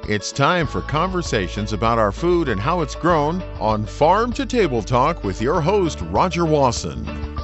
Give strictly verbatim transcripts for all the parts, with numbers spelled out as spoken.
It's time for conversations about our food and how it's grown on Farm to Table Talk with your host, Roger Wasson.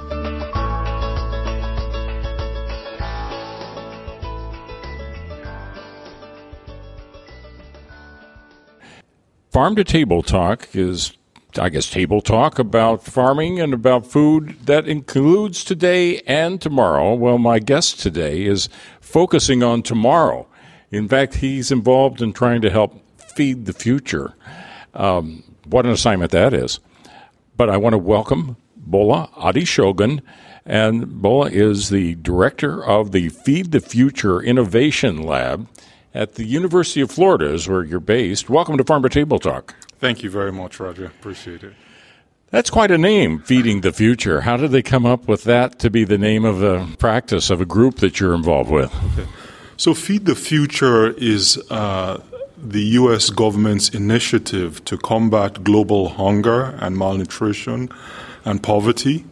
Farm to Table Talk is, I guess, table talk about farming and about food that includes today and tomorrow. Well, my guest today is focusing on tomorrow. In fact, he's involved in trying to help feed the future. Um, what an assignment that is. But I want to welcome Bola Adeshogun. And Bola is the director of the Feed the Future Innovation Lab at the University of Florida, is where you're based. Welcome to Farm to Table Talk. Thank you very much, Roger. Appreciate it. That's quite a name, Feeding the Future. How did they come up with that to be the name of a practice, of a group that you're involved with? Okay. So Feed the Future is uh, the U S government's initiative to combat global hunger and malnutrition and poverty.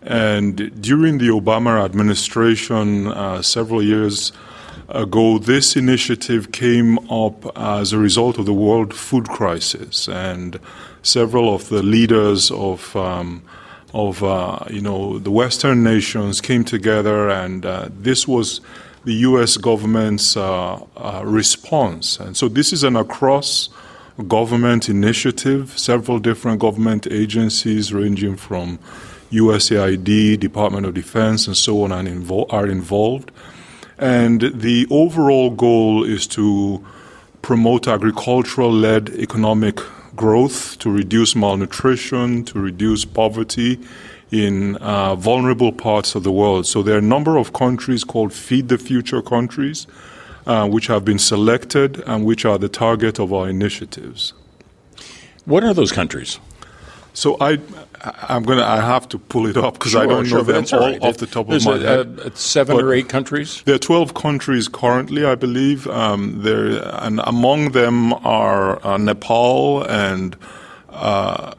And during the Obama administration, uh, several years ago, this initiative came up as a result of the world food crisis, and several of the leaders of um, of uh, you know the Western nations came together, and uh, this was the U S government's uh, uh, response. And so this is an across government initiative. Several different government agencies ranging from U S A I D, Department of Defense, and so on are, invol- are involved. And the overall goal is to promote agricultural-led economic growth, to reduce malnutrition, to reduce poverty in uh, vulnerable parts of the world. So there are a number of countries called Feed the Future countries, uh, which have been selected and which are the target of our initiatives. What are those countries? So I, I'm gonna. I have to pull it up because sure, I don't sure, know them all right. off the top There's of my a, head. Uh, seven but or eight countries. There are twelve countries currently, I believe. Um, there, and among them are uh, Nepal and uh,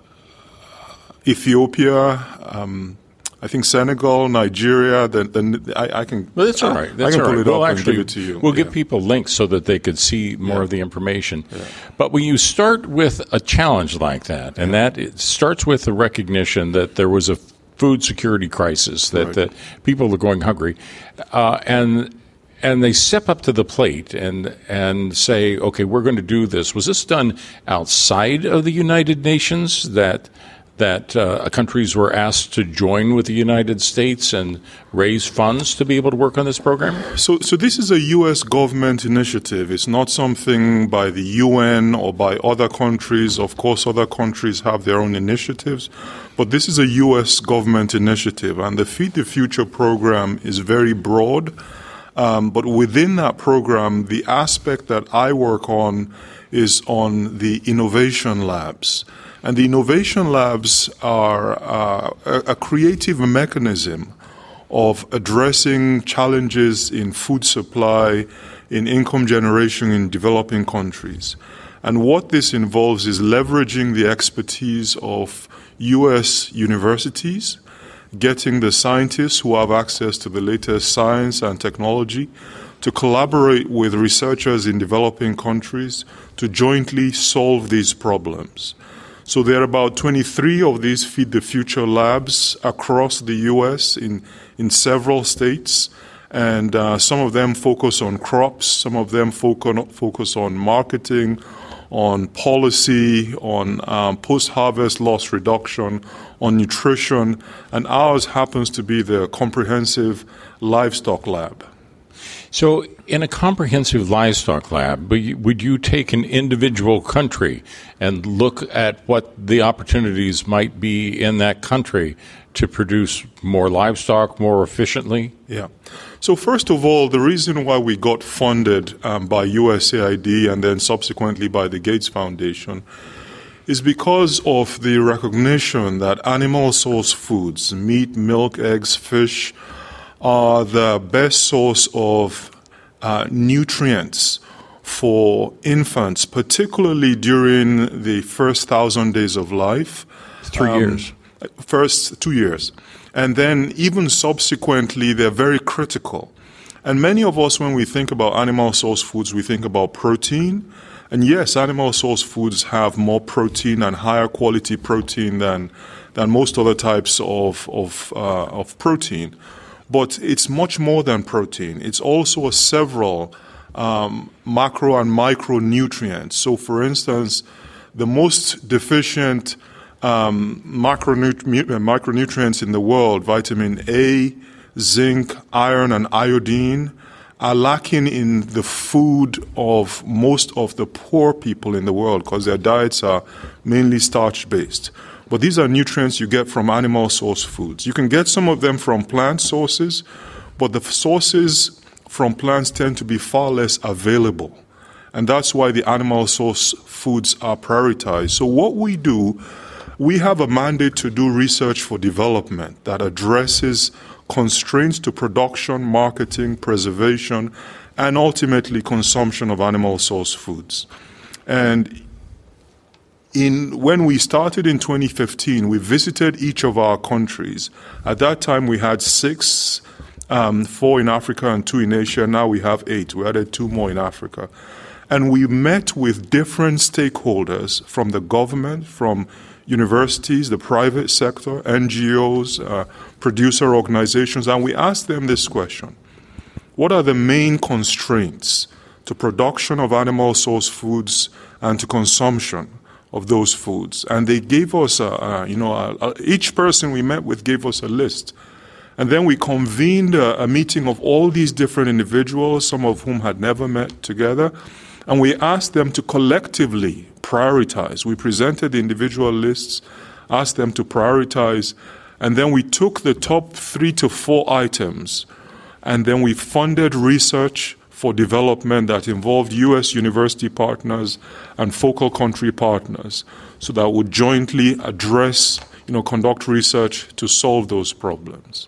Ethiopia. Um, I think Senegal, Nigeria. Then, then I, I can. Well, that's all right. That's I can all pull right. it We'll up actually, and give it to you. We'll yeah. give people links so that they could see more yeah. of the information. Yeah. But when you start with a challenge like that, and yeah. that it starts with the recognition that there was a food security crisis, that, right. that people are going hungry, uh, and and they step up to the plate and and say, okay, we're going to do this. Was this done outside of the United Nations, that that uh, countries were asked to join with the United States and raise funds to be able to work on this program? So, so this is a U S government initiative. It's not something by the U N or by other countries. Of course, other countries have their own initiatives, but this is a U S government initiative, and the Feed the Future program is very broad. Um, but within that program, the aspect that I work on is on the innovation labs. And the innovation labs are uh, a, a creative mechanism of addressing challenges in food supply, in income generation in developing countries. And what this involves is leveraging the expertise of U S universities, getting the scientists who have access to the latest science and technology to collaborate with researchers in developing countries to jointly solve these problems. So there are about twenty-three of these Feed the Future labs across the U S in, in several states, and uh, some of them focus on crops, some of them focus, focus on marketing, on policy, on um, post-harvest loss reduction, on nutrition, and ours happens to be the comprehensive livestock lab. So in a comprehensive livestock lab, would you take an individual country and look at what the opportunities might be in that country to produce more livestock more efficiently? Yeah. So first of all, the reason why we got funded um, by U S A I D and then subsequently by the Gates Foundation is because of the recognition that animal source foods, meat, milk, eggs, fish, are the best source of uh, nutrients for infants, particularly during the first thousand days of life. Three um, years. First two years. And then even subsequently, they're very critical. And many of us, when we think about animal source foods, we think about protein And yes, animal source foods have more protein and higher quality protein than than most other types of of, uh, of protein. But it's much more than protein. It's also several um, macro and micronutrients. So, for instance, the most deficient um, macronut- micronutrients in the world, vitamin A, zinc, iron, and iodine, are lacking in the food of most of the poor people in the world because their diets are mainly starch-based. But these are nutrients you get from animal source foods. You can get some of them from plant sources, but the sources from plants tend to be far less available. And that's why the animal source foods are prioritized. So what we do, we have a mandate to do research for development that addresses constraints to production, marketing, preservation, and ultimately consumption of animal source foods. And in when we started in twenty fifteen, we visited each of our countries. At that time, we had six, um, four in Africa and two in Asia. Now we have eight. We added two more in Africa. And we met with different stakeholders from the government, from universities, the private sector, N G Os, uh, producer organizations, and we asked them this question. What are the main constraints to production of animal source foods and to consumption of those foods? And they gave us, a, a, you know, a, a, each person we met with gave us a list. And then we convened a, a meeting of all these different individuals, some of whom had never met together, and we asked them to collectively prioritize. We presented the individual lists, asked them to prioritize, and then we took the top three to four items, and then we funded research for development that involved U S university partners and focal country partners, so that would jointly address, you know, conduct research to solve those problems.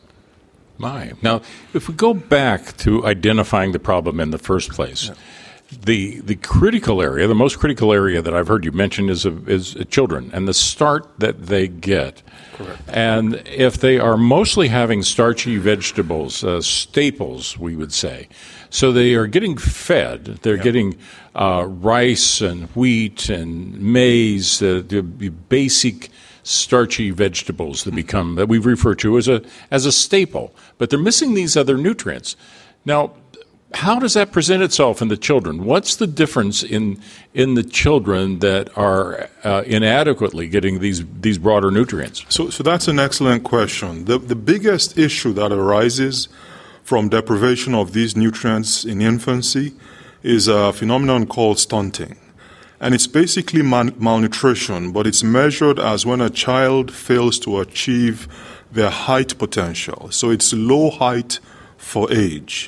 My. Now, if we go back to identifying the problem in the first place, yeah. The the critical area, the most critical area that I've heard you mention is a, is a children and the start that they get. Correct. And if they are mostly having starchy vegetables, uh, staples, we would say, so they are getting fed, they're yeah. getting uh, rice and wheat and maize, uh, the basic starchy vegetables that become that we refer to as a as a staple, but they're missing these other nutrients. Now, how does that present itself in the children? What's the difference in in the children that are uh, inadequately getting these these broader nutrients? So, so that's an excellent question. The the biggest issue that arises from deprivation of these nutrients in infancy is a phenomenon called stunting. And it's basically mal- malnutrition, but it's measured as when a child fails to achieve their height potential. So it's low height for age.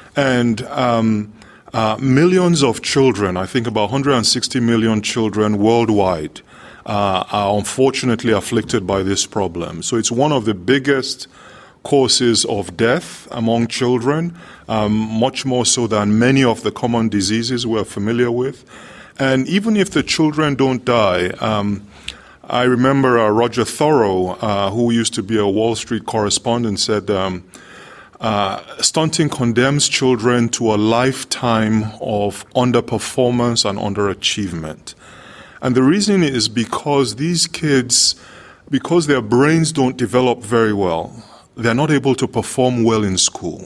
And um, uh, millions of children, I think about one hundred sixty million children worldwide, uh, are unfortunately afflicted by this problem. So it's one of the biggest causes of death among children, um, much more so than many of the common diseases we're familiar with. And even if the children don't die, um, I remember uh, Roger Thoreau, uh, who used to be a Wall Street correspondent, said, um, Uh, stunting condemns children to a lifetime of underperformance and underachievement. And the reason is because these kids, because their brains don't develop very well, they're not able to perform well in school.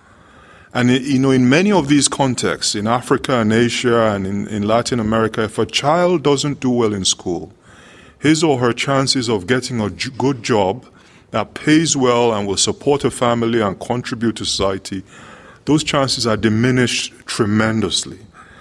And, you know, in many of these contexts, in Africa and Asia and in, in Latin America, if a child doesn't do well in school, his or her chances of getting a j- good job that pays well and will support a family and contribute to society, those chances are diminished tremendously.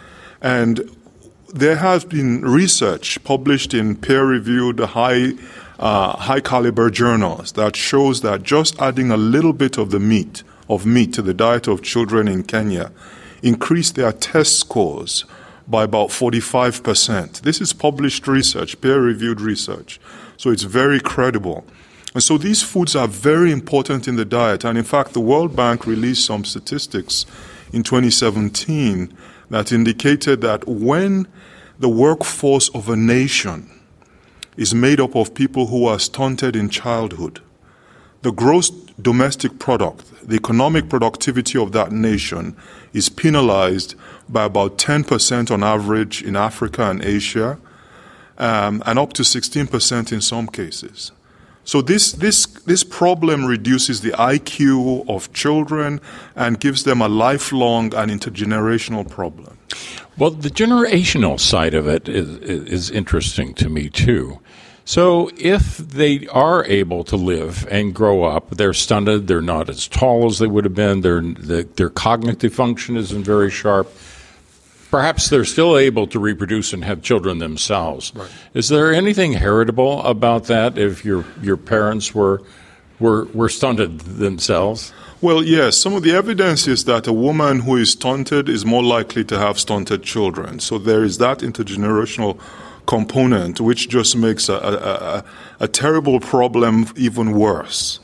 And there has been research published in peer-reviewed, high, uh, high-caliber journals that shows that just adding a little bit of the meat, of meat to the diet of children in Kenya increased their test scores by about forty-five percent. This is published research, peer-reviewed research, so it's very credible. And so these foods are very important in the diet. And in fact, the World Bank released some statistics in twenty seventeen that indicated that when the workforce of a nation is made up of people who are stunted in childhood, the gross domestic product, the economic productivity of that nation, is penalized by about ten percent on average in Africa and Asia, um, and up to sixteen percent in some cases. So this, this, this problem reduces the I Q of children and gives them a lifelong and intergenerational problem. Well, the generational side of it is, is interesting to me, too. So if they are able to live and grow up, they're stunted, they're not as tall as they would have been, their, their cognitive function isn't very sharp, perhaps they're still able to reproduce and have children themselves. Right. Is there anything heritable about that if your your parents were, were, were stunted themselves? Well, yes. Some of the evidence is that a woman who is stunted is more likely to have stunted children. So there is that intergenerational component, which just makes a, a, a, a terrible problem even worse.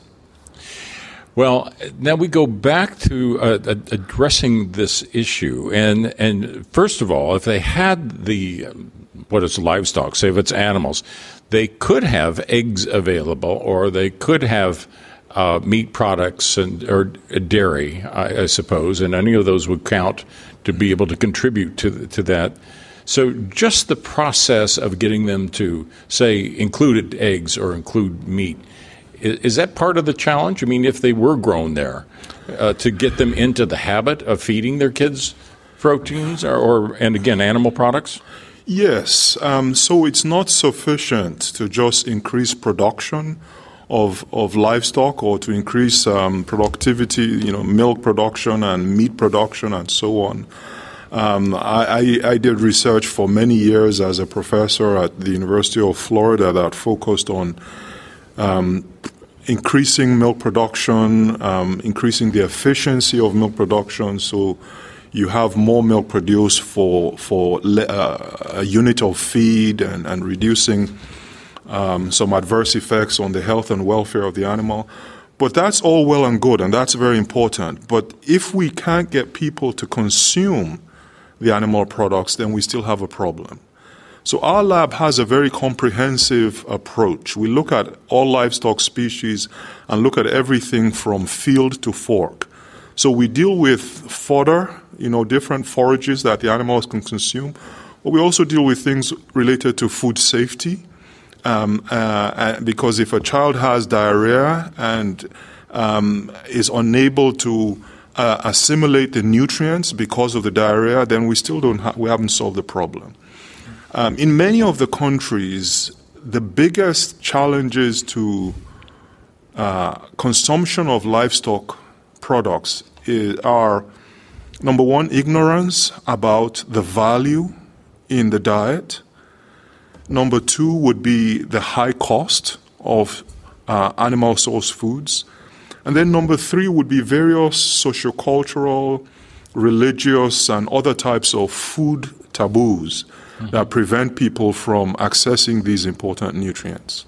Well, now we go back to uh, addressing this issue. And, and first of all, if they had the, what is livestock, say if it's animals, they could have eggs available, or they could have uh, meat products and or dairy, I, I suppose, and any of those would count to be able to contribute to to that. So just the process of getting them to, say, include eggs or include meat, is, is that part of the challenge? I mean, if they were grown there, uh, to get them into the habit of feeding their kids proteins or, or and again, animal products? Yes. Um, so it's not sufficient to just increase production of of livestock or to increase um, productivity, you know, milk production and meat production and so on. Um, I, I did research for many years as a professor at the University of Florida that focused on um, increasing milk production, um, increasing the efficiency of milk production, so you have more milk produced for for uh, a unit of feed, and, and reducing um, some adverse effects on the health and welfare of the animal. But that's all well and good, and that's very important. But if we can't get people to consume the animal products, then we still have a problem. So our lab has a very comprehensive approach. We look at all livestock species and look at everything from field to fork. So we deal with fodder, you know, different forages that the animals can consume, but we also deal with things related to food safety, um, uh, because if a child has diarrhea and um, is unable to Uh, assimilate the nutrients because of the diarrhea, then we still don't ha- we haven't solved the problem. Um, in many of the countries, the biggest challenges to uh, consumption of livestock products is, are, number one, ignorance about the value in the diet. Number two would be the high cost of uh, animal source foods. And then number three would be various sociocultural, religious, and other types of food taboos mm-hmm. that prevent people from accessing these important nutrients.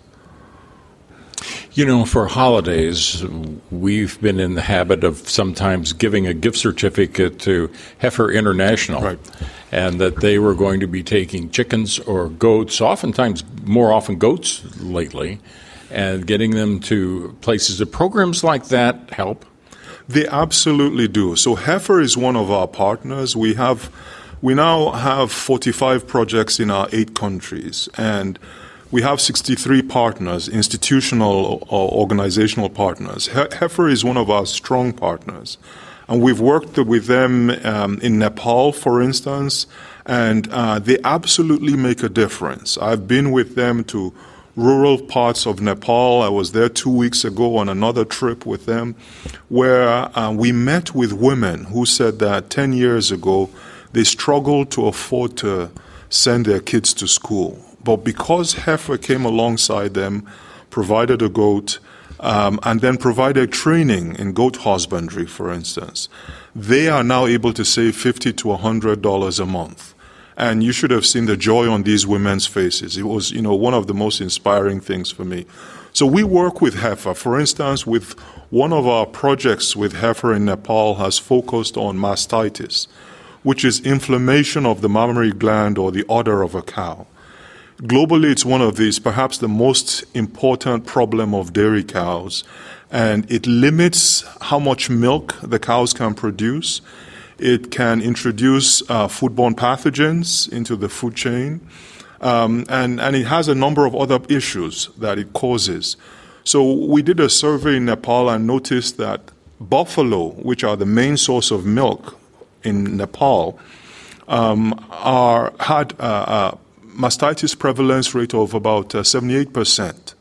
You know, for holidays, we've been in the habit of sometimes giving a gift certificate to Heifer International, right. and that they were going to be taking chickens or goats, oftentimes more often goats lately, and getting them to places. Do programs like that help? They absolutely do. So Heifer is one of our partners. We have, we now have forty-five projects in our eight countries, and we have sixty-three partners, institutional or organizational partners. Heifer is one of our strong partners, and we've worked with them um, in Nepal, for instance, and uh, they absolutely make a difference. I've been with them to rural parts of Nepal. I was there two weeks ago on another trip with them, where uh, we met with women who said that ten years ago they struggled to afford to send their kids to school. But because Heifer came alongside them, provided a goat, um, and then provided training in goat husbandry, for instance, they are now able to save fifty to one hundred dollars a month. And you should have seen the joy on these women's faces. It was, you know, one of the most inspiring things for me. So we work with Heifer. For instance, with one of our projects with Heifer in Nepal has focused on mastitis, which is inflammation of the mammary gland or the udder of a cow. Globally, it's one of these, perhaps the most important problem of dairy cows, and it limits how much milk the cows can produce. It can introduce uh, foodborne pathogens into the food chain, um, and, and it has a number of other issues that it causes. So we did a survey in Nepal and noticed that buffalo, which are the main source of milk in Nepal, um, are had a, a mastitis prevalence rate of about uh, seventy-eight percent.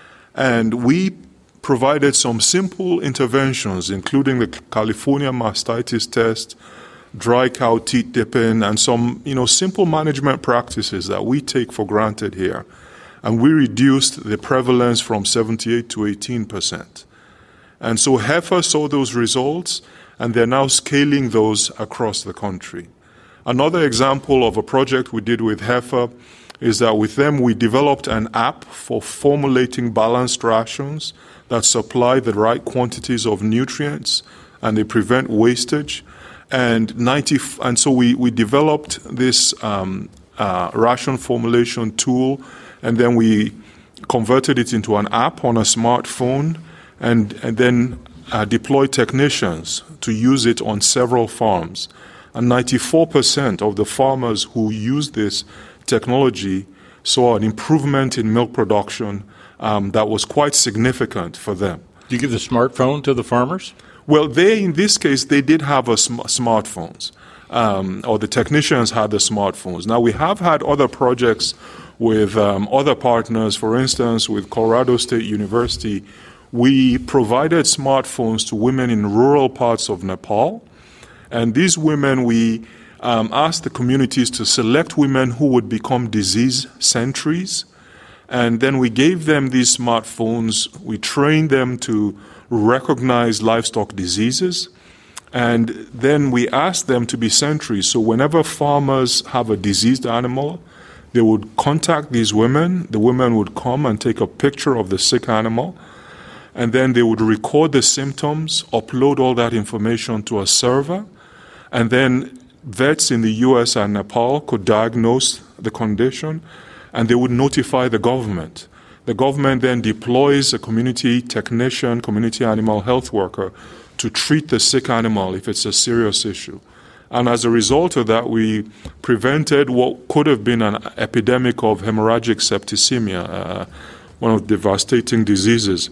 And we provided some simple interventions, including the California mastitis test, dry cow teat dipping, and some, you know, simple management practices that we take for granted here. And we reduced the prevalence from seventy-eight to eighteen percent. And so Heifer saw those results, and they're now scaling those across the country. Another example of a project we did with Heifer is that with them we developed an app for formulating balanced rations that supply the right quantities of nutrients and they prevent wastage. And ninety and so we, we developed this um, uh, ration formulation tool, and then we converted it into an app on a smartphone, and, and then uh, deployed technicians to use it on several farms. And ninety-four percent of the farmers who used this technology saw an improvement in milk production um, that was quite significant for them. Do you give the smartphone to the farmers? Well, they, in this case, they did have a sm- smartphones, um, or the technicians had the smartphones. Now, we have had other projects with um, other partners. For instance, with Colorado State University, we provided smartphones to women in rural parts of Nepal. And these women, we um, asked the communities to select women who would become disease sentries. And then we gave them these smartphones. We trained them to recognize livestock diseases. And then we asked them to be sentries. So whenever farmers have a diseased animal, they would contact these women. The women would come and take a picture of the sick animal. And then they would record the symptoms, upload all that information to a server. And then vets in the U S and Nepal could diagnose the condition, and they would notify the government. The government then deploys a community technician, community animal health worker, to treat the sick animal if it's a serious issue. And as a result of that, we prevented what could have been an epidemic of hemorrhagic septicemia, uh, one of the devastating diseases.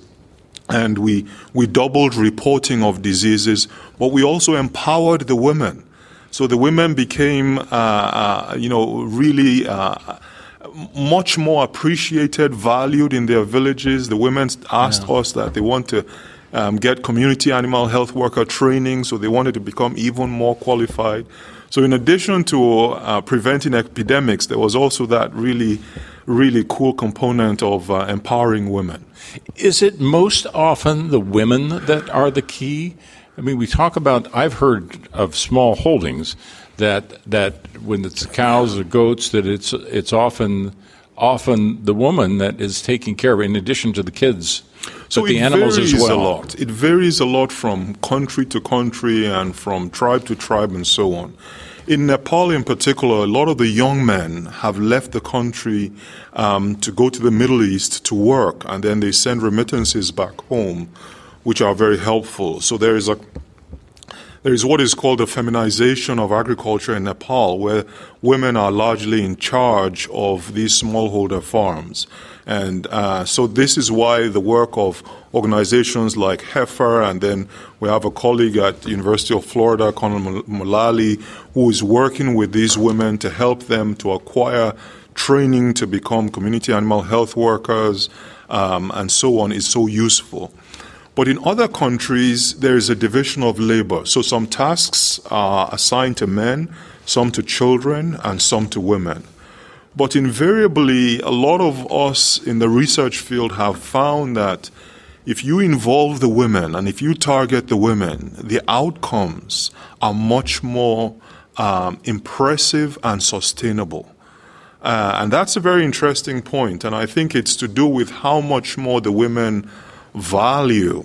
And we, we doubled reporting of diseases, but we also empowered the women. So the women became, uh, uh, you know, really uh, much more appreciated, valued in their villages. The women asked yeah. us that they want to um, get community animal health worker training, so they wanted to become even more qualified. So in addition to uh, preventing epidemics, there was also that really, really cool component of uh, empowering women. Is it most often the women that are the key? I mean, we talk about, I've heard of small holdings that that when it's cows or goats, that it's it's often often the woman that is taking care of it in addition to the kids. So but the animals as well. A lot. It varies a lot from country to country and from tribe to tribe and so on. In Nepal in particular, a lot of the young men have left the country um, to go to the Middle East to work, and then they send remittances back home, which are very helpful. So there is a there is what is called the feminization of agriculture in Nepal, where women are largely in charge of these smallholder farms. And uh, so this is why the work of organizations like Heifer, and then we have a colleague at the University of Florida, Colonel Mullally, who is working with these women to help them to acquire training to become community animal health workers, um, and so on, is so useful. But in other countries, there is a division of labor. So some tasks are assigned to men, some to children, and some to women. But invariably, a lot of us in the research field have found that if you involve the women and if you target the women, the outcomes are much more um, impressive and sustainable. Uh, and that's a very interesting point. And I think it's to do with how much more the women value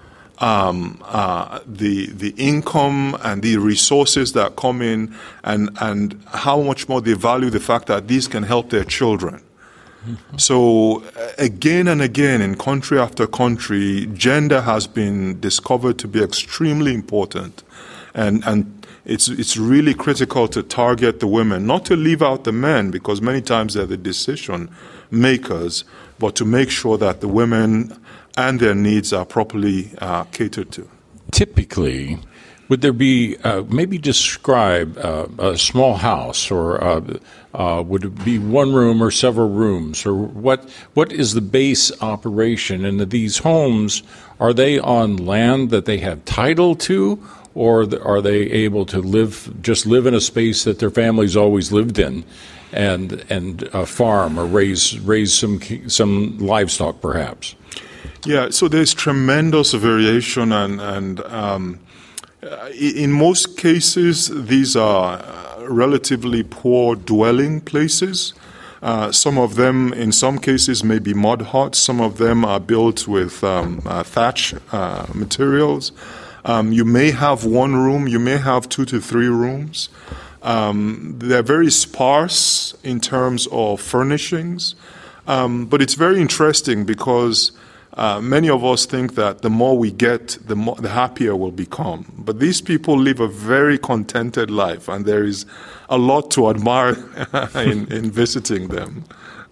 um, uh, the the income and the resources that come in, and and how much more they value the fact that these can help their children. Mm-hmm. So again and again, in country after country, gender has been discovered to be extremely important. And, and it's, it's really critical to target the women, not to leave out the men, because many times they're the decision makers, but to make sure that the women and their needs are properly uh, catered to. Typically, would there be, uh, maybe describe uh, a small house, or uh, uh, would it be one room or several rooms, or what? What is the base operation? And these homes, are they on land that they have title to, or are they able to live, just live in a space that their families always lived in, and and uh, farm or raise raise some some livestock, perhaps? Yeah, so there's tremendous variation, and and um, in most cases, these are relatively poor dwelling places. Uh, some of them, in some cases, may be mud huts. Some of them are built with um, uh, thatch uh, materials. Um, you may have one room. You may have two to three rooms. Um, they're very sparse in terms of furnishings. Um, but it's very interesting because Uh, many of us think that the more we get, the more, the happier we'll become. But these people live a very contented life, and there is a lot to admire in, in visiting them.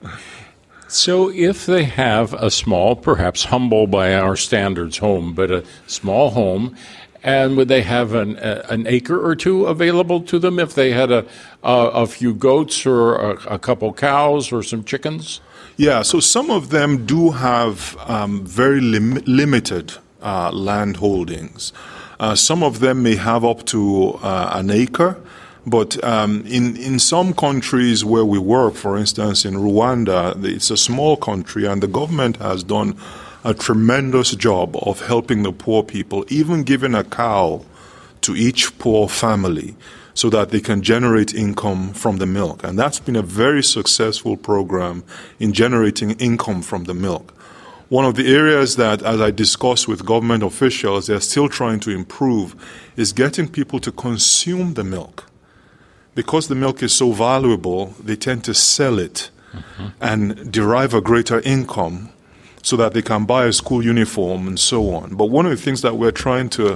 So if they have a small, perhaps humble by our standards home, but a small home, and would they have an, a, an acre or two available to them if they had a, a, a few goats or a, a couple cows or some chickens? Yeah, so some of them do have um, very lim- limited uh, land holdings. Uh, some of them may have up to uh, an acre, but um, in, in some countries where we work, for instance, in Rwanda, it's a small country, and the government has done a tremendous job of helping the poor people, even giving a cow to each poor family, so that they can generate income from the milk. And that's been a very successful program in generating income from the milk. One of the areas that, as I discussed with government officials, they're still trying to improve is getting people to consume the milk. Because the milk is so valuable, they tend to sell it mm-hmm. and derive a greater income so that they can buy a school uniform and so on. But one of the things that we're trying to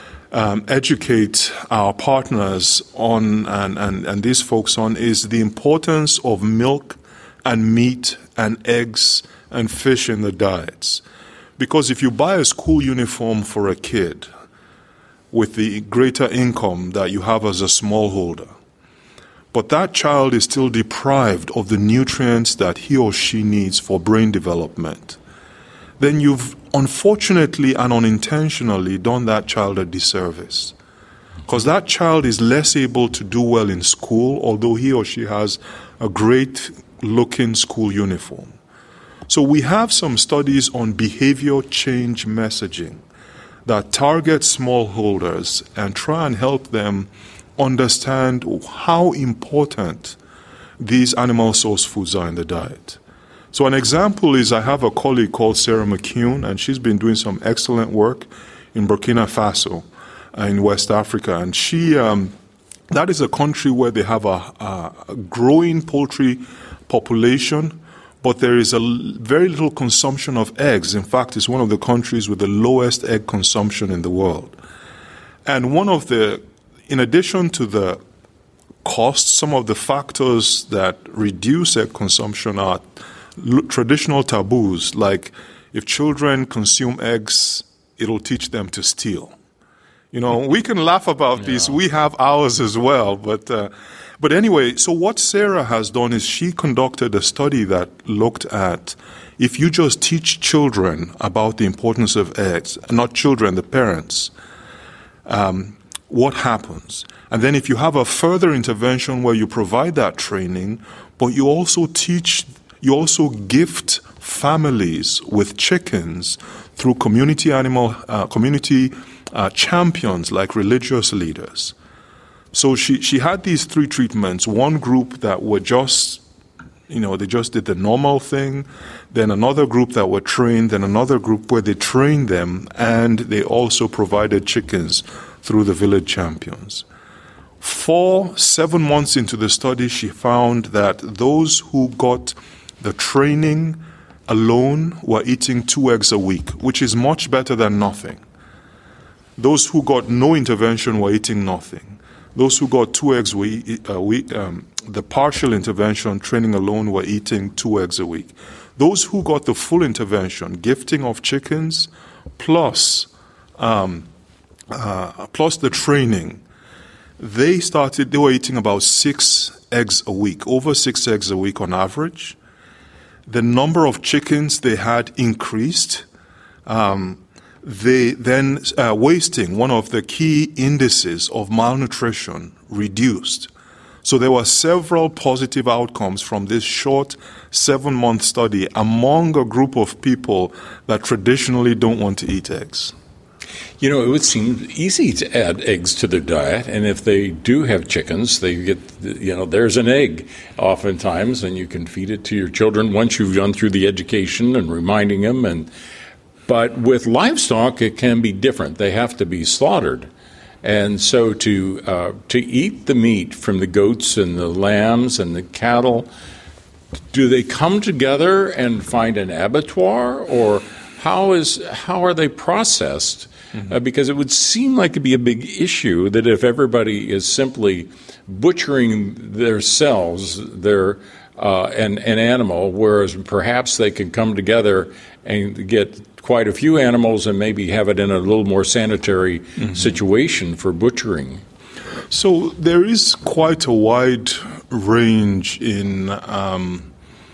Um, educate our partners on and, and, and these folks on is the importance of milk and meat and eggs and fish in the diets. Because if you buy a school uniform for a kid with the greater income that you have as a smallholder, but that child is still deprived of the nutrients that he or she needs for brain development, then you've unfortunately and unintentionally done that child a disservice. Because that child is less able to do well in school, although he or she has a great-looking school uniform. So we have some studies on behavior change messaging that target smallholders and try and help them understand how important these animal source foods are in the diet. So an example is I have a colleague called Sarah McCune, and she's been doing some excellent work in Burkina Faso uh, in West Africa. And she, um, that is a country where they have a, a, a growing poultry population, but there is a l- very little consumption of eggs. In fact, it's one of the countries with the lowest egg consumption in the world. And one of the, in addition to the costs, some of the factors that reduce egg consumption are traditional taboos, like if children consume eggs, it'll teach them to steal. You know, we can laugh about yeah. these. We have ours as well. But uh, but anyway, so what Sarah has done is she conducted a study that looked at if you just teach children about the importance of eggs, not children, the parents, um, what happens? And then if you have a further intervention where you provide that training, but you also teach You also gift families with chickens through community animal, uh, community uh, champions like religious leaders. So she, she had these three treatments. One group that were just, you know, they just did the normal thing. Then another group that were trained. Then another group where they trained them and they also provided chickens through the village champions. Four, seven months into the study, she found that those who got the training alone were eating two eggs a week, which is much better than nothing. Those who got no intervention were eating nothing. Those who got two eggs a week, um, the partial intervention, training alone, were eating two eggs a week. Those who got the full intervention, gifting of chickens, plus um, uh, plus the training, they started. They were eating about six eggs a week, over six eggs a week on average. The number of chickens they had increased. Um, they then uh, wasting, one of the key indices of malnutrition, reduced. So there were several positive outcomes from this short seven-month study among a group of people that traditionally don't want to eat eggs. You know, it would seem easy to add eggs to their diet, and if they do have chickens, they get, you know, there's an egg oftentimes, and you can feed it to your children once you've gone through the education and reminding them. And but with livestock, it can be different. They have to be slaughtered. And so to uh, to eat the meat from the goats and the lambs and the cattle, do they come together and find an abattoir, or how is how are they processed? Mm-hmm. Uh, because it would seem like it'd be a big issue that if everybody is simply butchering themselves, their uh, an, an animal, whereas perhaps they could come together and get quite a few animals and maybe have it in a little more sanitary mm-hmm. situation for butchering. So there is quite a wide range in um,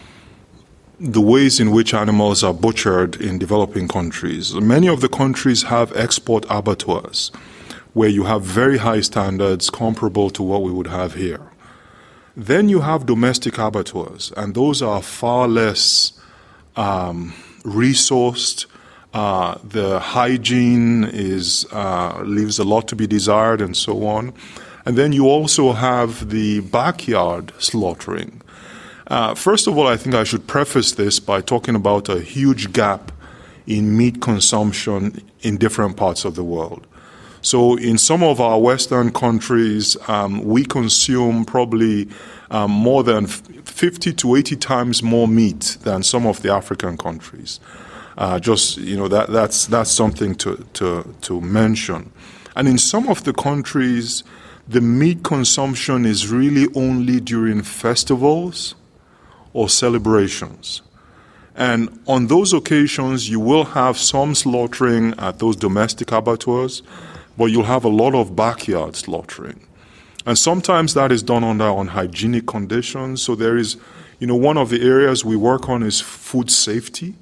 the ways in which animals are butchered in developing countries. Many of the countries have export abattoirs where you have very high standards comparable to what we would have here. Then you have domestic abattoirs, and those are far less um, resourced. Uh, the hygiene is uh, leaves a lot to be desired, and so on. And then you also have the backyard slaughtering. Uh, first of all, I think I should preface this by talking about a huge gap in meat consumption in different parts of the world. So in some of our Western countries, um, we consume probably um, more than fifty to eighty times more meat than some of the African countries. Uh, just, you know, that that's that's something to, to, to mention. And in some of the countries, the meat consumption is really only during festivals or celebrations. And on those occasions, you will have some slaughtering at those domestic abattoirs, but you'll have a lot of backyard slaughtering. And sometimes that is done under unhygienic conditions. So there is, you know, one of the areas we work on is food safety.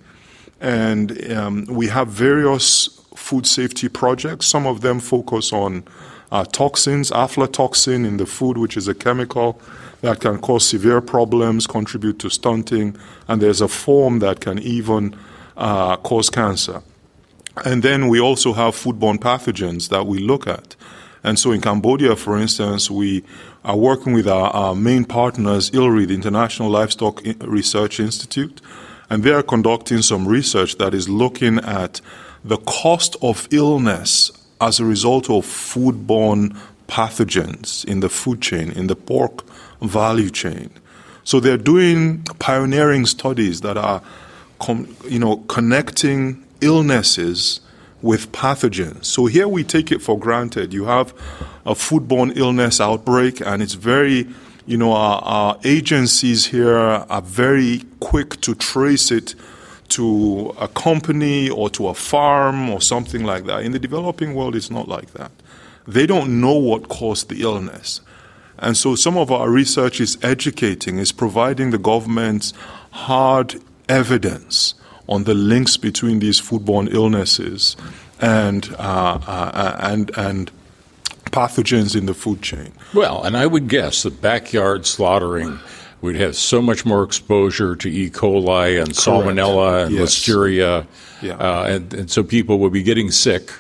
And um, we have various food safety projects. Some of them focus on uh, toxins, aflatoxin in the food, which is a chemical that can cause severe problems, contribute to stunting, and there's a form that can even uh, cause cancer. And then we also have foodborne pathogens that we look at. And so in Cambodia, for instance, we are working with our, our main partners, I L R I, the International Livestock Research Institute, and they are conducting some research that is looking at the cost of illness as a result of foodborne pathogens in the food chain, in the pork value chain. So they're doing pioneering studies that are, com- you know, connecting illnesses with pathogens. So here we take it for granted. You have a foodborne illness outbreak, and it's very, you know, our, our agencies here are very quick to trace it to a company or to a farm or something like that. In the developing world, it's not like that. They don't know what caused the illness. And so some of our research is educating, is providing the government hard evidence on the links between these foodborne illnesses and uh, uh, and and pathogens in the food chain. Well, and I would guess that backyard slaughtering would have so much more exposure to E. coli and Correct. Salmonella and yes. Listeria, yeah. uh, and, and so people would be getting sick.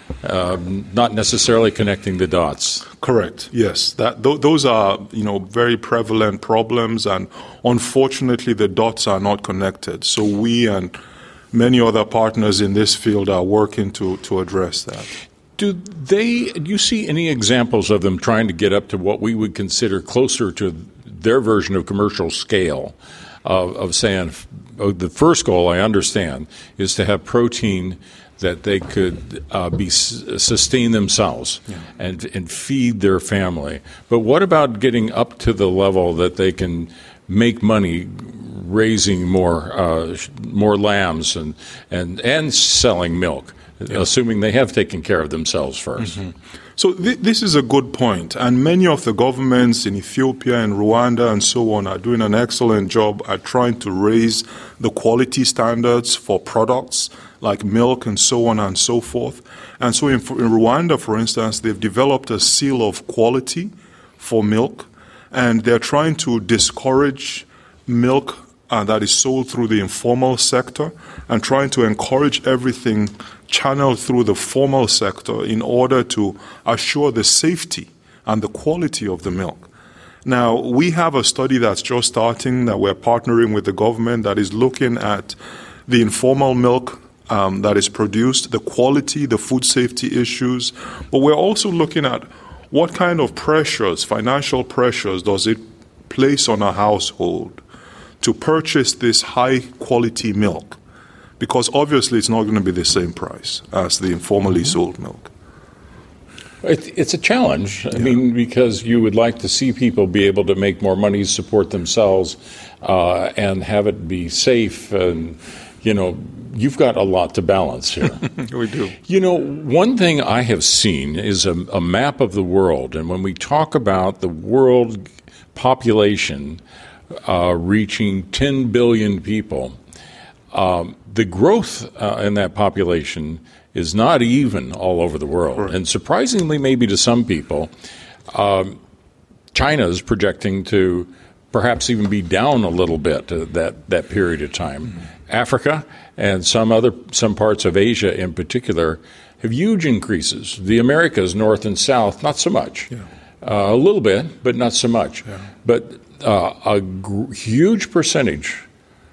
Um, not necessarily connecting the dots. Correct. Yes, that th- those are, you know, very prevalent problems, and unfortunately, the dots are not connected. So we and many other partners in this field are working to to address that. Do they? Do you see any examples of them trying to get up to what we would consider closer to their version of commercial scale? of, of saying oh, the first goal, I understand, is to have protein that they could uh, be sustain themselves yeah. and and feed their family. But what about getting up to the level that they can make money raising more uh, more lambs and and and selling milk, yeah. assuming they have taken care of themselves first? Mm-hmm. So th- this is a good point, and many of the governments in Ethiopia and Rwanda and so on are doing an excellent job at trying to raise the quality standards for products like milk and so on and so forth. And so in, in Rwanda, for instance, they've developed a seal of quality for milk, and they're trying to discourage milk uh, that is sold through the informal sector and trying to encourage everything channeled through the formal sector in order to assure the safety and the quality of the milk. Now, we have a study that's just starting that we're partnering with the government that is looking at the informal milk um, that is produced, the quality, the food safety issues, but we're also looking at what kind of pressures, financial pressures, does it place on a household to purchase this high-quality milk? Because obviously it's not going to be the same price as the informally sold milk. It, it's a challenge. I yeah. mean, because you would like to see people be able to make more money, support themselves, uh, and have it be safe. And, you know, you've got a lot to balance here. We do. You know, one thing I have seen is a, a map of the world. And when we talk about the world population uh, reaching ten billion people, um, the growth uh, in that population is not even all over the world. Right. And surprisingly, maybe to some people, um, China is projecting to perhaps even be down a little bit uh, that, that period of time. Mm-hmm. Africa and some other some parts of Asia in particular have huge increases. The Americas, North and South, not so much. Yeah. Uh, a little bit, but not so much. Yeah. But uh, a gr- huge percentage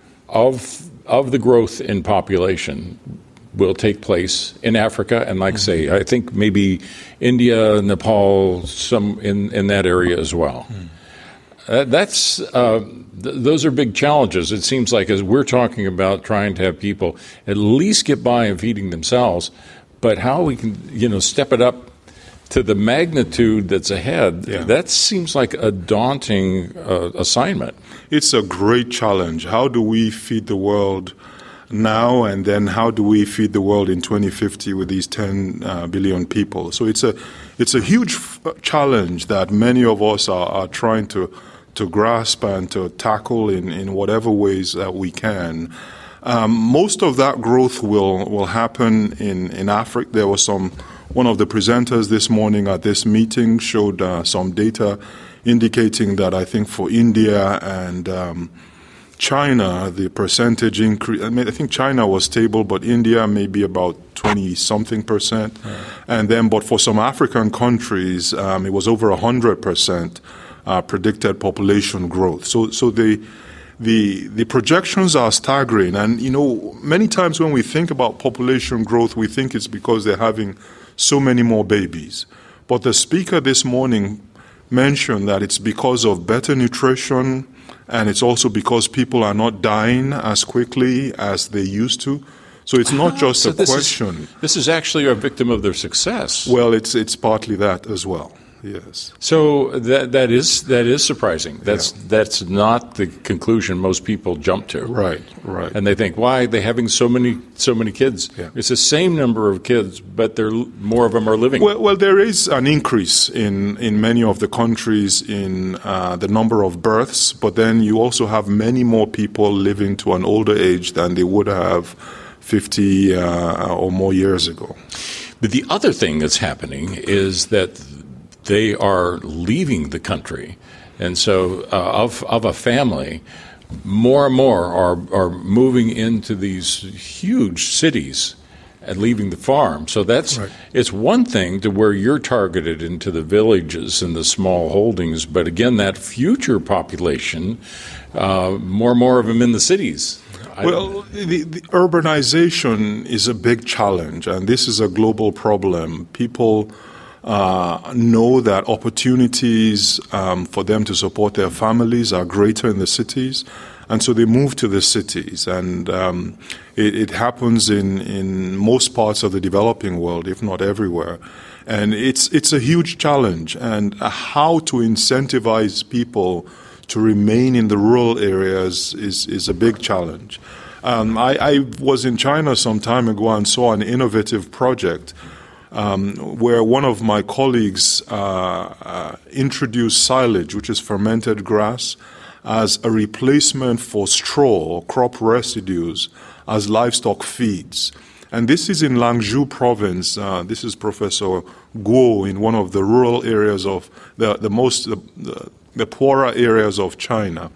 of of the growth in population will take place in Africa, and like mm-hmm. say, I think maybe India, Nepal, some in, in that area as well. Mm. Uh, that's uh, th- those are big challenges. It seems like as we're talking about trying to have people at least get by and feeding themselves, but how we can you know step it up to the magnitude that's ahead, yeah. that seems like a daunting uh, assignment. It's a great challenge. How do we feed the world now, and then how do we feed the world in twenty fifty with these ten uh, billion people? So it's a it's a huge f- challenge that many of us are, are trying to to grasp and to tackle in, in whatever ways that we can. Um, most of that growth will will happen in, in Africa. There was some one of the presenters this morning at this meeting showed uh, some data indicating that I think for India and um, China, the percentage increase, I mean, I think China was stable, but India may be about twenty-something percent. Right. And then, but for some African countries, um, it was over one hundred percent uh, predicted population growth. So so the, the, the projections are staggering. And, you know, many times when we think about population growth, we think it's because they're having so many more babies. But the speaker this morning mentioned that it's because of better nutrition, and it's also because people are not dying as quickly as they used to. So it's not just so a this question. Is, this is actually a victim of their success. Well, it's it's partly that as well. Yes. So that that is that is surprising. That's yeah. that's not the conclusion most people jump to. Right, right. And they think, why are they having so many so many kids? Yeah. It's the same number of kids, but they're more of them are living. Well, well, there is an increase in, in many of the countries in uh, the number of births, but then you also have many more people living to an older age than they would have fifty uh, or more years ago. But the other thing that's happening is that they are leaving the country. And so uh, of of a family, more and more are, are moving into these huge cities and leaving the farm. So that's right. It's one thing to where you're targeted into the villages and the small holdings, but again, that future population, uh, more and more of them in the cities. Well, the, the urbanization is a big challenge, and this is a global problem. People Uh, know that opportunities um, for them to support their families are greater in the cities, And so they move to the cities. And um, it, it happens in, in most parts of the developing world, if not everywhere. And it's, it's a huge challenge. And how to incentivize people to remain in the rural areas is, is a big challenge. Um, I, I was in China some time ago and saw an innovative project um, where one of my colleagues uh, uh, introduced silage, which is fermented grass, as a replacement for straw or crop residues as livestock feeds. And this is in Lanzhou province. Uh, this is Professor Guo in one of the rural areas of the, the most, the, the, the poorer areas of China.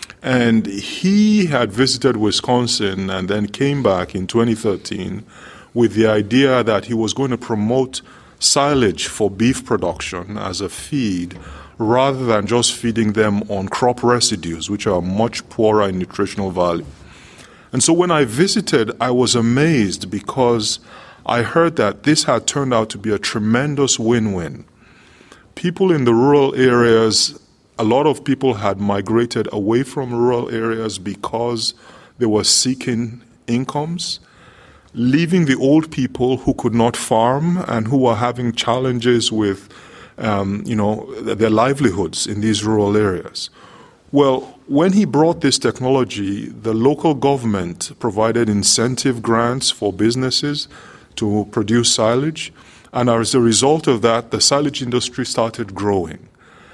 And he had visited Wisconsin and then came back in twenty thirteen with the idea that he was going to promote silage for beef production as a feed rather than just feeding them on crop residues, which are much poorer in nutritional value. And so when I visited, I was amazed because I heard that this had turned out to be a tremendous win-win. People in the rural areas, a lot of people had migrated away from rural areas because they were seeking incomes, leaving the old people who could not farm and who were having challenges with, um, you know, their livelihoods in these rural areas. Well, when he brought this technology, the local government provided incentive grants for businesses to produce silage, and as a result of that, the silage industry started growing.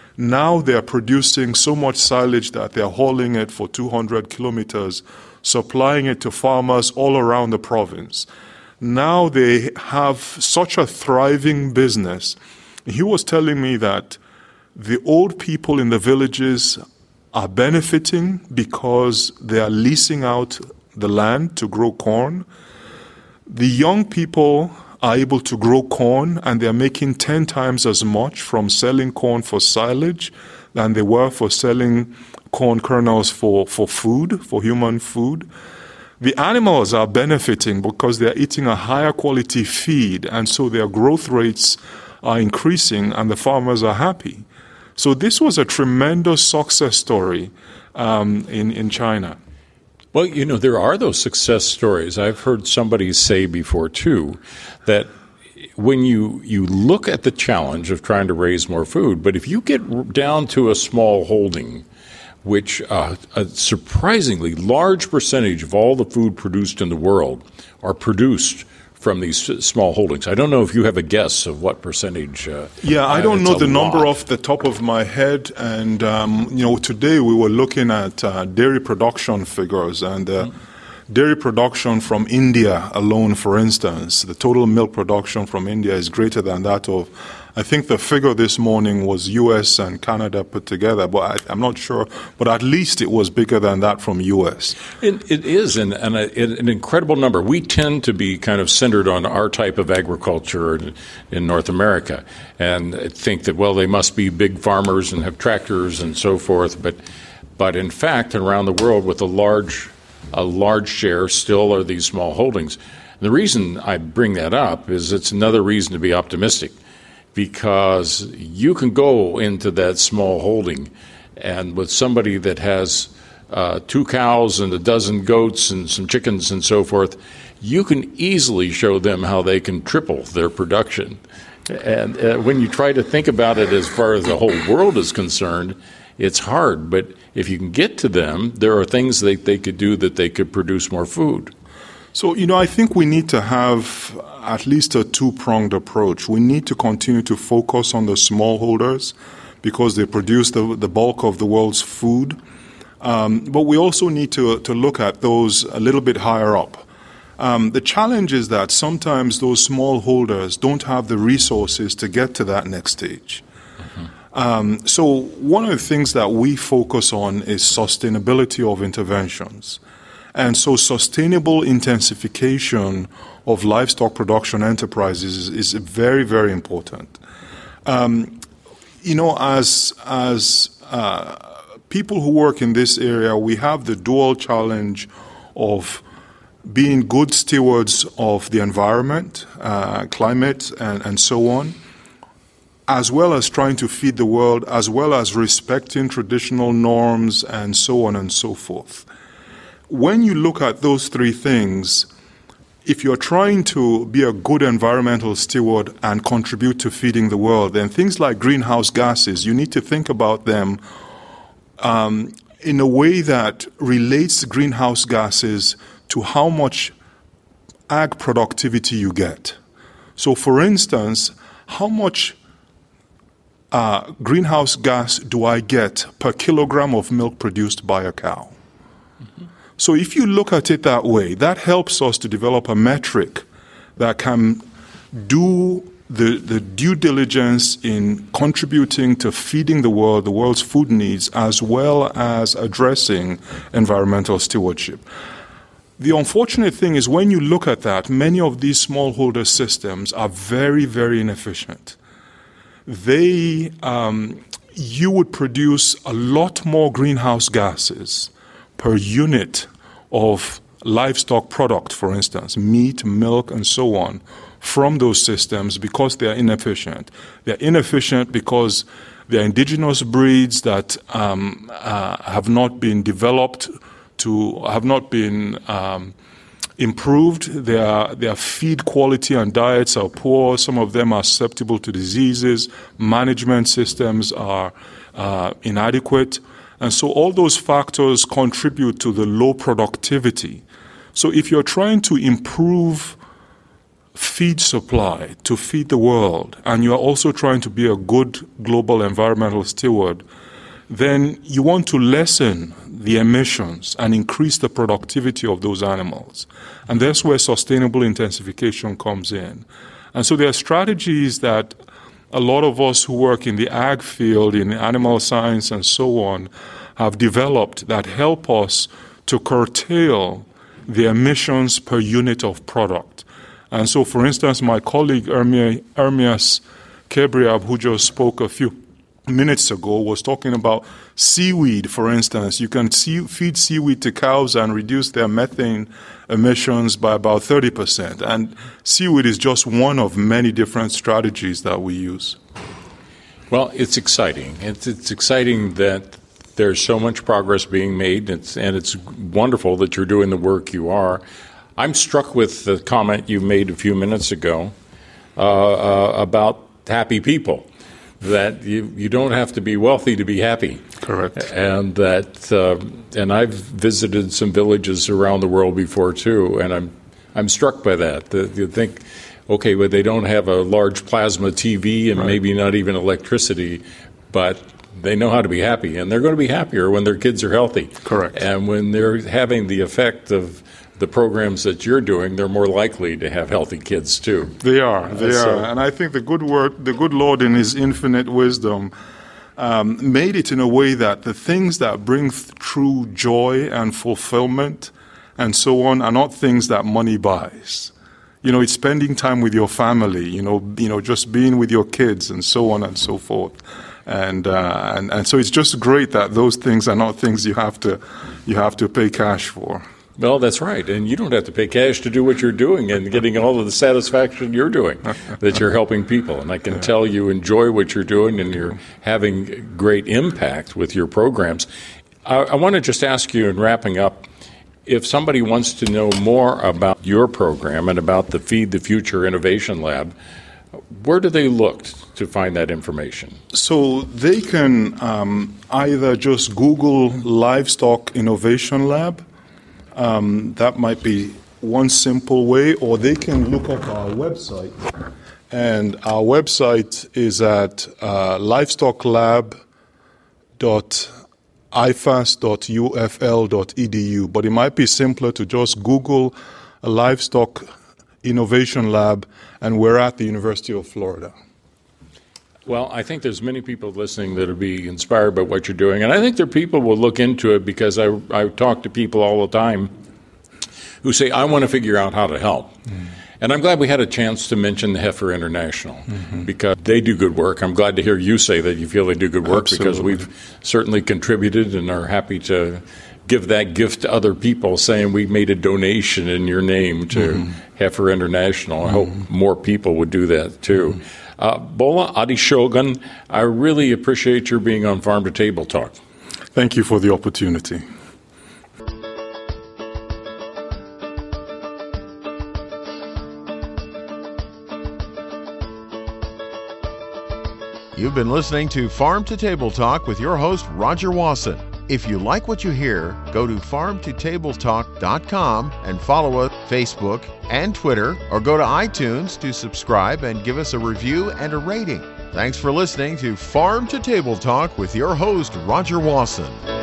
Now they are producing so much silage that they are hauling it for two hundred kilometers, supplying it to farmers all around the province. Now they have such a thriving business. He was telling me that the old people in the villages are benefiting because they are leasing out the land to grow corn. The young people are able to grow corn, and they're making ten times as much from selling corn for silage than they were for selling corn kernels for, for food, for human food. The animals are benefiting because they're eating a higher quality feed, and so their growth rates are increasing and the farmers are happy. So this was a tremendous success story um, in, in China. Well, you know, there are those success stories. I've heard somebody say before, too, that when you, you look at the challenge of trying to raise more food, but if you get down to a small holding, which uh, a surprisingly large percentage of all the food produced in the world are produced from these small holdings. I don't know if you have a guess of what percentage. Uh, yeah, I don't know the lot. number off the top of my head. And, um, you know, today we were looking at uh, dairy production figures. And uh, mm-hmm. dairy production from India alone, for instance, the total milk production from India is greater than that of, I think the figure this morning was U S and Canada put together, but I, I'm not sure. But at least it was bigger than that from U S. It, it is, and, and a, an incredible number. We tend to be kind of centered on our type of agriculture in, in North America and think that, well, they must be big farmers and have tractors and so forth. But, but in fact, around the world, with a large, a large share still are these small holdings. And the reason I bring that up is it's another reason to be optimistic, because you can go into that small holding and with somebody that has uh, two cows and a dozen goats and some chickens and so forth, you can easily show them how they can triple their production. And uh, when you try to think about it as far as the whole world is concerned, it's hard. But if you can get to them, there are things that they could do that they could produce more food. So, you know, I think we need to have at least a two-pronged approach. We need to continue to focus on the smallholders because they produce the, the bulk of the world's food. Um, but we also need to, to look at those a little bit higher up. Um, the challenge is that sometimes those smallholders don't have the resources to get to that next stage. Mm-hmm. Um, so one of the things that we focus on is sustainability of interventions. And so sustainable intensification of livestock production enterprises is, is very, very important. Um, you know, as, as uh, people who work in this area, we have the dual challenge of being good stewards of the environment, uh, climate, and, and so on, as well as trying to feed the world, as well as respecting traditional norms and so on and so forth. When you look at those three things, if you're trying to be a good environmental steward and contribute to feeding the world, then things like greenhouse gases, you need to think about them um, in a way that relates greenhouse gases to how much ag productivity you get. So, for instance, how much uh, greenhouse gas do I get per kilogram of milk produced by a cow? Mm-hmm. So if you look at it that way, that helps us to develop a metric that can do the, the due diligence in contributing to feeding the world, the world's food needs, as well as addressing environmental stewardship. The unfortunate thing is when you look at that, many of these smallholder systems are very, very inefficient. They, um, you would produce a lot more greenhouse gases per unit of livestock product, for instance, meat, milk, and so on, from those systems because they are inefficient. They're inefficient because they're indigenous breeds that um, uh, have not been developed to, have not been um, improved. Their, their feed quality and diets are poor. Some of them are susceptible to diseases. Management systems are uh, inadequate. And so all those factors contribute to the low productivity. So if you're trying to improve feed supply to feed the world, and you're also trying to be a good global environmental steward, then you want to lessen the emissions and increase the productivity of those animals. And that's where sustainable intensification comes in. And so there are strategies that a lot of us who work in the ag field, in animal science and so on, have developed that help us to curtail the emissions per unit of product. And so, for instance, my colleague Ermias Kebriab, who just spoke a few minutes ago, was talking about seaweed, for instance. You can see, feed seaweed to cows and reduce their methane emissions by about thirty percent. And seaweed is just one of many different strategies that we use. Well, it's exciting. It's, it's exciting that there's so much progress being made, it's, and it's wonderful that you're doing the work you are. I'm struck with the comment you made a few minutes ago uh, uh, about happy people, that you, you don't have to be wealthy to be happy. Correct. And that, uh, and I've visited some villages around the world before too, and I'm I'm struck by that. That you think, okay, well, they don't have a large plasma T V and right. maybe not even electricity, but they know how to be happy, and they're going to be happier when their kids are healthy. Correct. And when they're having the effect of the programs that you're doing, they're more likely to have healthy kids too. They are, they uh, so. are. And I think the good word, the good Lord in His infinite wisdom um, made it in a way that the things that bring th- true joy and fulfillment and so on are not things that money buys. You know, it's spending time with your family, you know, you know, just being with your kids and so on and so forth. And, uh, and and so it's just great that those things are not things you have to you have to pay cash for. Well, that's right. And you don't have to pay cash to do what you're doing and getting all of the satisfaction you're doing, that you're helping people. And I can yeah. tell you enjoy what you're doing and you're having great impact with your programs. I, I want to just ask you in wrapping up, if somebody wants to know more about your program and about the Feed the Future Innovation Lab, where do they look to find that information? So they can um, either just Google Livestock Innovation Lab. Um, that might be one simple way, or they can look up our website. And our website is at uh, livestock lab dot I F A S dot U F L dot E D U. But it might be simpler to just Google a Livestock Innovation Lab, and we're at the University of Florida. Well, I think there's many people listening that will be inspired by what you're doing, and I think there are people who will look into it because I, I talk to people all the time who say, I want to figure out how to help. Mm. And I'm glad we had a chance to mention the Heifer International mm-hmm. because they do good work. I'm glad to hear you say that you feel they do good work. Absolutely. Because we've certainly contributed and are happy to give that gift to other people, saying we made a donation in your name to mm-hmm. Heifer International. I mm-hmm. hope more people would do that too. Mm-hmm. Uh, Bola Adeshogun, I really appreciate your being on Farm to Table Talk. Thank you for the opportunity. You've been listening to Farm to Table Talk with your host, Roger Wasson. If you like what you hear, go to farm to table talk dot com and follow us on Facebook and Twitter, or go to iTunes to subscribe and give us a review and a rating. Thanks for listening to Farm to Table Talk with your host, Roger Wasson.